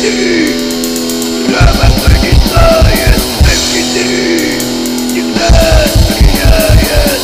F4 Право пронесает F4 всегда стреляет.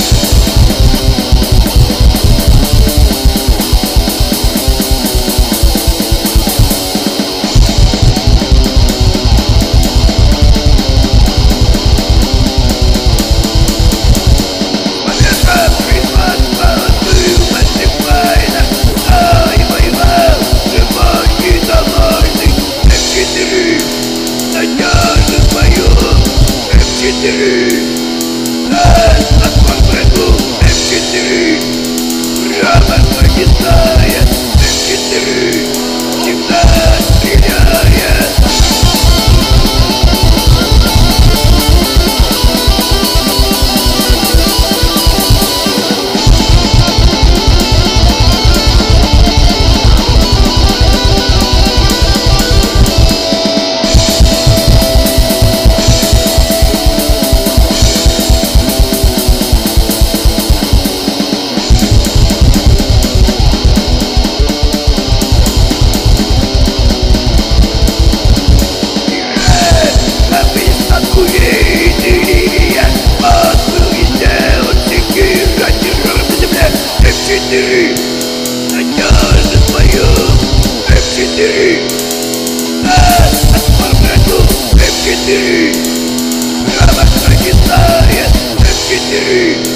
Победа призмат был наступайна, а и воевал живой и довольный. F4 надежно своем, F4 даст отпор врагу. F4 право пронесает, F4 всегда стреляет. F4 надежно своем, F4 даст отпор врагу. F4 право пронесает, F4